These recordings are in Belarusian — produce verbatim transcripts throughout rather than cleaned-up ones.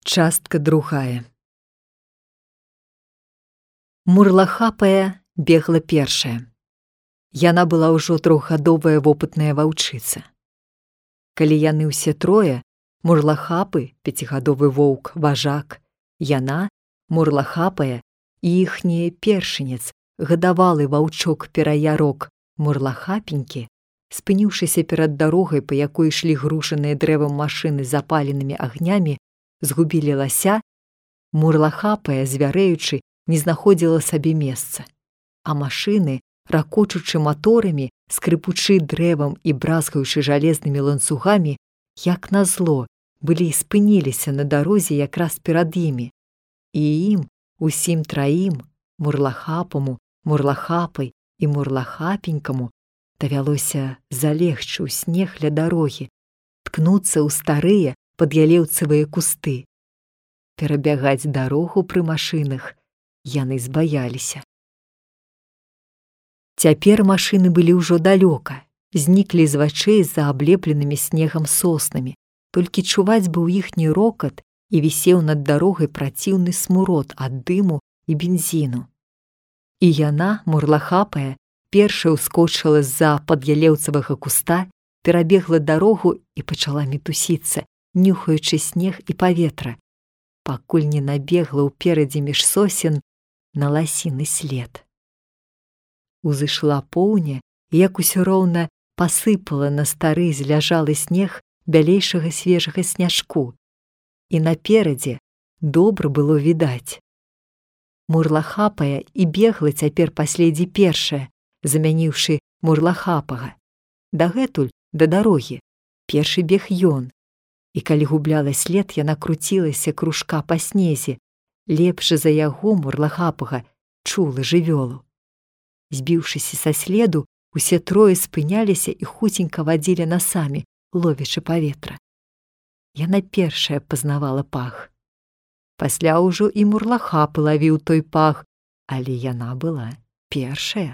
Частка другая. Мурлахапая бегла першая. Яна была ўжо трохгадовая вопытная ваўчыца. Калі яны ўсе трое, мурлахапы, пяцігадовы воўк, важак, яна, мурлахапая і іхні першынец, гадавалы ваўчок-пераярок мурлахапенькі, спыніўшыся перад дарогай, па якой ішлі гружаныя дрэвам машыны з запаленымі агнямі, згубілі лася, мурлахапая, звярэючы, не знаходзіла сабе месца, а машыны, ракочучы маторамі, скрыпучы дрэвам і бразгаючы жалезнымі ланцугамі, як назло, былі спыніліся на дарозе якраз перад імі, і ім, усім траім, мурлахапаму, мурлахапай і мурлахапенькаму, давялося залегчы ў снег ля дарогі, ткнуцца ў старыя пад'ялеўцавыя кусты. Перабягаць дарогу пры машынах яны збаяліся. Цяпер машыны былі ўжо далёка, зніклі з вачэй за аблепленымі снегам соснамі, толькі чуваць быў іхні рокат і вісеў над дарогай праціўны смурод ад дыму і бензіну. І яна, мурлахапая, першая ўскочыла з-за пад'ялеўцавага куста, перабегла дарогу і пачала мітусіцца, нюхаючы снег і паветра, пакуль не набегла ўперадзе між сосен на ласіны след. Узышла поўня, і як усё роўна пасыпала на стары зляжалы снег бялейшага свежага сняжку, і наперадзе добра было відаць. Мурлахапая і бегла цяпер паследзе першая, замяніўшы мурлахапага. Дагэтуль, да дарогі, першы бег ён, і калі губляла след, яна круцілася кружка па снезе, лепш за яго, мурлахапага, чула жывёлу. Збіўшыся са следу, усе трое спыняліся і хуценька вадзілі насамі, ловячы паветра. Яна першая пазнавала пах. Пасля ўжо і мурлахапы лавіў той пах, але яна была першая.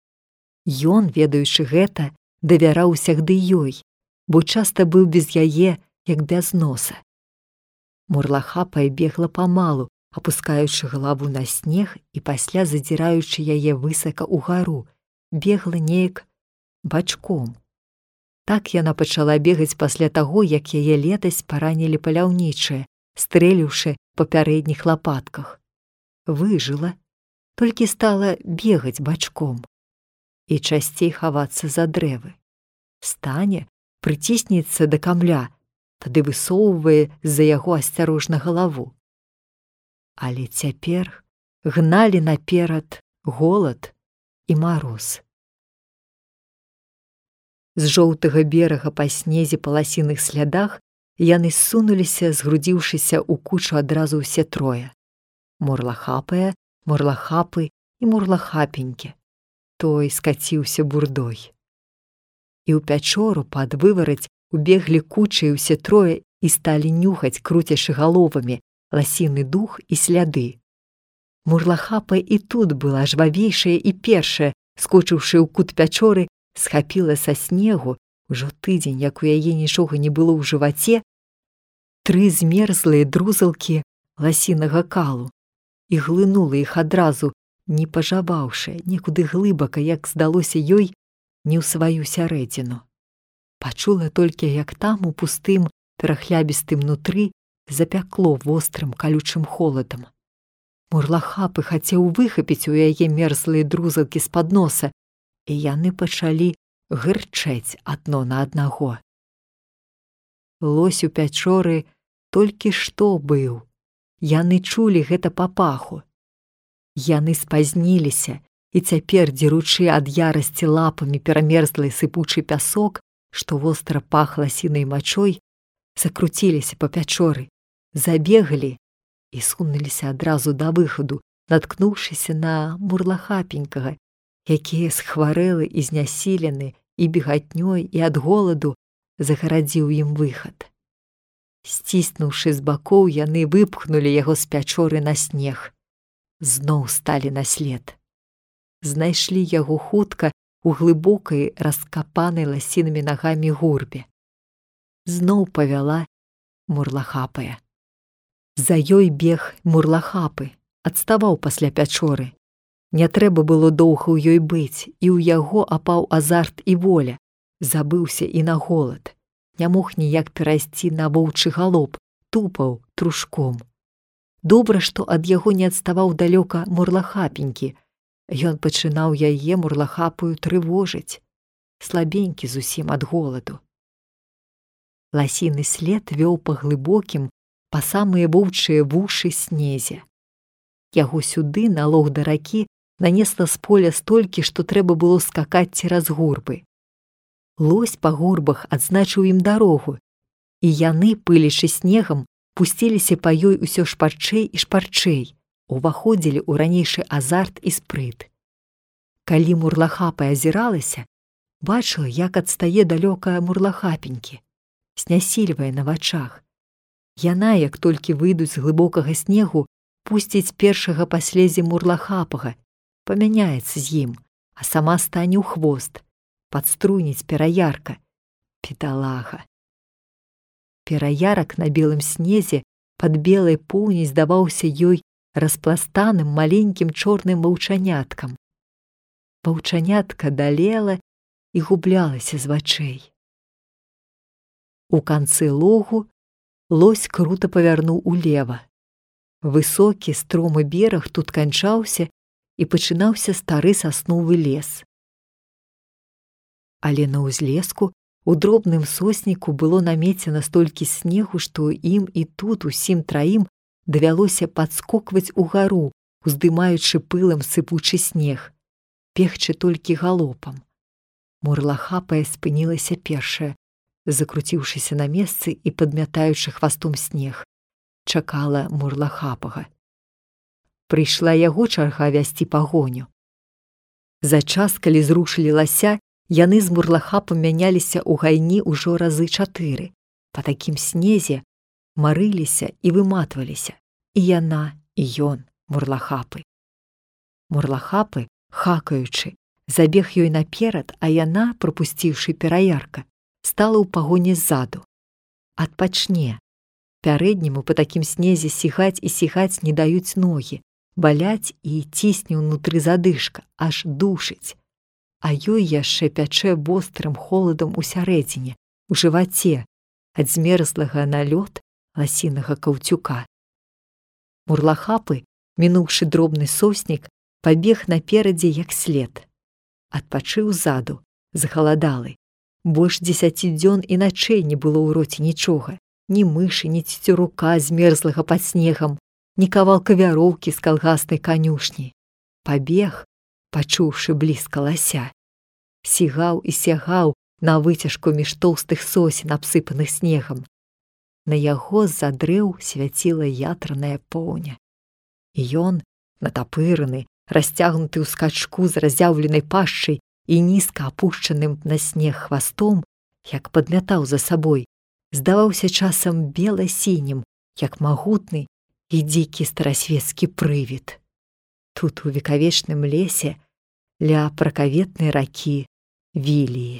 Ён, ведаючы гэта, давяраў усягды ёй, бо часта быў без яе, як без носа. Мурлахапая бегла памалу, апускаючы галаву на снег і пасля задзіраючы яе высока ўгару, бегла неяк бачком. Так яна пачала бегаць пасля таго, як яе летась паранілі паляўнічыя, стрэліўшы па пярэдніх лапатках. Выжыла, толькі стала бегаць бачком і часцей хавацца за дрэвы. Стане, прыціснецца да камля, тады высоўвае з-за яго асцярожна галаву. Але цяпер гналі наперад голад і мароз. З жоўтага берага па снезе па ласіных слядах яны ссунуліся, згрудзіўшыся ў кучу адразу ўсе трое. Мурлахапая, мурлахапы і мурлахапенькі. Той скаціўся бурдой. І ў пячору пад вывараць убеглі кучай усе трое і сталі нюхаць, круцячы галовамі, ласіны дух і сляды. Мурлахапа і тут была жвавейшая і першая, скочыўшы ў кут пячоры, схапіла са снегу, ужо тыдзень, як у яе нічога не было ў жываце, тры змерзлыя друзалкі ласінага калу і глынула іх адразу, не пажабаўшы, некуды глыбака, як здалося ёй, не ў сваю сярэдзіну. Пачула толькі, як там у пустым, перахлябістым нутры запякло вострым калючым холадам. Мурлахапы хацеў выхапіць у яе мерзлыя друзалкі з-пад носа, і яны пачалі гырчэць адно на аднаго. Лось у пячоры толькі што быў. Яны чулі гэта па паху. Яны спазніліся, і цяпер, дзеручы ад ярасці лапамі перамерзлы сыпучы пясок, што востра пах ласінай мачой, закруціліся па пячоры, забеглі і сунуліся адразу да выхаду, наткнуўшыся на мурлахапенькага, якія схварэлы і знясілены і бегатнёй, і ад голаду загарадзіў ім выхад. Сціснуўшы з бакоў, яны выпхнулі яго з пячоры на снег. Зноў сталі на след. Знайшлі яго хутка у глыбокай, раскапанай ласінымі нагамі гурбе. Зноў павяла мурлахапая. За ёй бег Мурлахапы, адставаў пасля пячоры. Не трэба было доўга ў ёй быць, і ў яго апаў азарт і воля, забыўся і на голад. Не мог ніяк перайсці на воўчы галоп, тупаў трушком. Добра, што ад яго не адставаў далёка Мурлахапенькі. Ён пачынаў яе Мурлахапую трывожыць, слабенькі зусім ад голаду. Ласіны след вёў па глыбокім, па самыя воўчыя вушы снезе. Яго сюды, на лог да ракі, нанесла з поля столькі, што трэба было скакаць цераз гурбы. Лось па гурбах адзначыў ім дарогу, і яны, пылячы снегам, пусціліся па ёй усё шпарчэй і шпарчэй, уваходзілі ў ранейшы азарт і спрыт. Калі Мурлахапа азіралася, бачыла, як адстае далёка Мурлахапенькі, снясільвае на вачах. Яна, як толькі выйдуць з глыбокага снегу, пусціць першага па слезе Мурлахапага, памяняецца з ім, а сама стане ў хвост, падструніць пераярка. Бедалага. Пераярак на белым снезе пад белай поўняй здаваўся ёй распластаным маленькім чорным ваўчаняткам. Ваўчанятка далела і гублялася з вачэй. У канцы логу лось крута павярнуў улева. Высокі стромы бераг тут канчаўся і пачынаўся стары сасновы лес. Але на ўзлеску у дробным сосніку было намецена столькі снегу, што ім і тут усім траім давялося падскокваць угару, уздымаючы пылам сыпучы снег, бегчы толькі галопам. Мурлахапая спынілася першая, закруціўшыся на месцы і падмятаючы хвастом снег. Чакала Мурлахапага. Прыйшла яго чарга вясці пагоню. За час, калі зрушылі лася, яны з Мурлахапам мяняліся ў гайні ўжо разы чатыры. Па такім снезе марыліся і выматваліся. І яна, і ён, Мурлахапы. Мурлахапы, хакаючы, забег ёй наперад, а яна, прапусціўшы пераярка, стала ў пагоні ззаду. Адпачне. Пярэдняму па такім снезе сігаць і сігаць не даюць ногі, баляць і цісне ўнутры задышка, аж душыць. А ёй яшчэ пячэ вострым холадам у сярэдзіне, у жываце, ад змерзлага на лёд ласінага каўцюка. Мурлахапы, мінуўшы дробны соснік, пабег наперадзе як след. Адпачыў ззаду, захаладалы. Больш дзесяці дзён і начэй не было ў роце нічога. Ні мышы, ні цюцюрука змерзлага пад снегам, ні кавалка вяроўкі з калгаснай канюшні. Пабег, пачуўшы блізка лася. Сігаў і сягаў на выцяжку між тоўстых сосен, абсыпаных снегам. На яго з-за дрэў свяціла ятраная поўня. І ён, натапыраны, расцягнуты ў скачку з разяўленай пашчай і нізка апушчаным на снег хвастом, як падмятаў за сабой, здаваўся часам бела-сінім, як магутны і дзікі старасвецкі прывід. Тут у векавечным лесе ля пракаветнай ракі Віліі.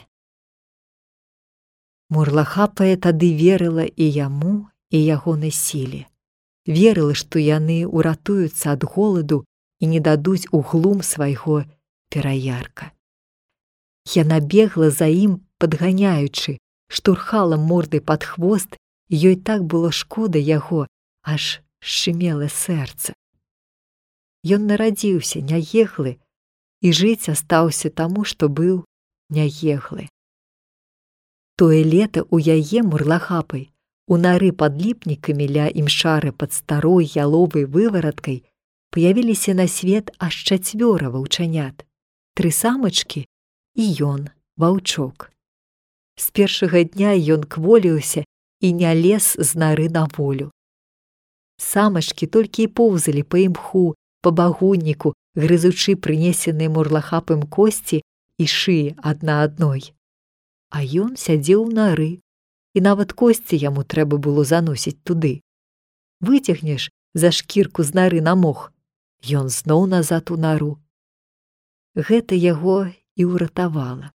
Мурлахапая тады верыла і яму, і ягонай сіле. Верыла, што яны ўратуюцца ад голаду і не дадуць у глум свайго пераярка. Яна бегла за ім, падганяючы, штурхала мордай пад хвост, ёй так было шкода яго, аж шчымела сэрца. Ён нарадзіўся няеглы і жыць астаўся таму, што быў няеглы. Тое лета ў яе Мурлахапай, у нары пад ліпнікамі ля імшары пад старой яловай вывараткай паявіліся на свет аж чацвёра ваўчанят, тры самачкі і ён, ваўчок. З першага дня ён кволіўся і не лез з нары на волю. Самачкі толькі і поўзалі па імху, па багунніку, грызучы прынесеныя Мурлахапам косці і шыі адна адной. А ён сядзеў у нары, і нават косці яму трэба было заносіць туды. Выцягнеш за шкірку з нары на мох, ён зноў назад у нару. Гэта яго і ўратавала.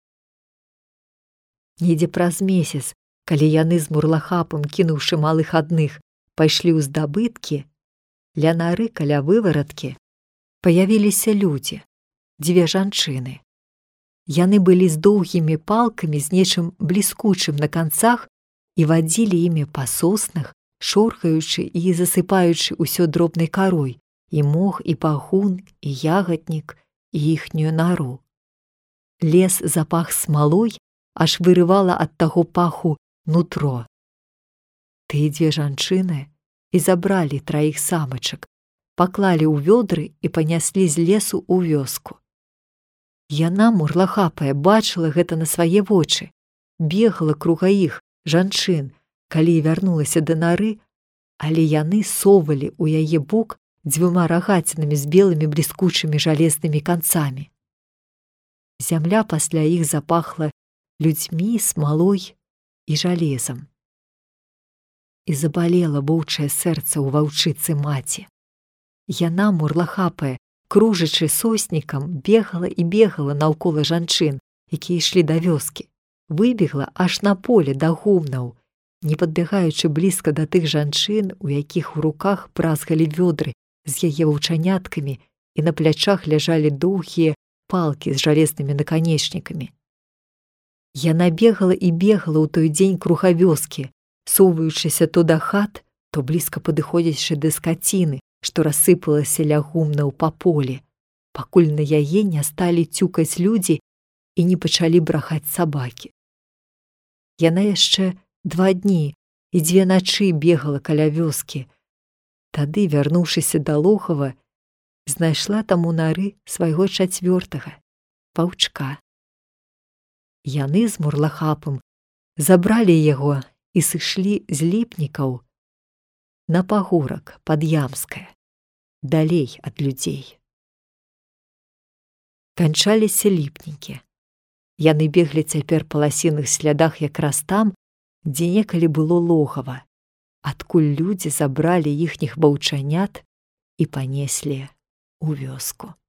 Недзе праз месяц, калі яны з Мурлахапам, кінуўшы малых адных, пайшлі ў здабыткі, ля нары каля вывараткі паявіліся людзі, дзве жанчыны. Яны былі з доўгімі палкамі з нечым бліскучым на канцах і вадзілі імі па соснах, шорхаючы і засыпаючы ўсё дробнай карой, і мох, і пагун, і ягаднік, і іхнюю нару. Лес запах смалой, аж вырывала ад таго паху нутро. Тыя дзве жанчыны і забралі траіх самачак, паклалі ў вёдры і паняслі з лесу ў вёску. Яна, мурлахапая, бачыла гэта на свае вочы, бегала круга іх, жанчын, калі вярнулася да нары, але яны совалі ў яе бок дзвюма рагацінамі з белымі бліскучымі жалезнымі канцамі. Зямля пасля іх запахла людзьмі, смалой і жалезам. І забалела воўчае сэрца ў ваўчыцы маці. Яна, мурлахапая, кружачы соснікам, бегала і бегала наўкола жанчын, якія ішлі да вёскі. Выбегла аж на поле да гумнаў, не падбягаючы блізка да тых жанчын, у якіх у руках бразгалі вёдры з яе ваўчаняткамі і на плячах ляжалі доўгія палкі з жалезнымі наканечнікамі. Яна бегала і бегала ў той дзень круга вёскі, соваючыся то да хат, то блізка падыходзячы да скаціны, што рассыпалася ля гумнаў па полі, пакуль на яе не сталі цюкаць людзі і не пачалі брахаць сабакі. Яна яшчэ два дні і дзве начы бегала каля вёскі. Тады, вярнуўшыся да логава, знайшла там у нары свайго чацвёртага, ваўчка. Яны з мурлахапам забралі яго і сышлі з ліпнікаў на пагорак пад Ямскае, далей ад людзей. Канчаліся ліпнікі. Яны беглі цяпер па ласіных слядах якраз там, дзе некалі было логава, адкуль людзі забралі іхніх ваўчанят і панеслі ў вёску.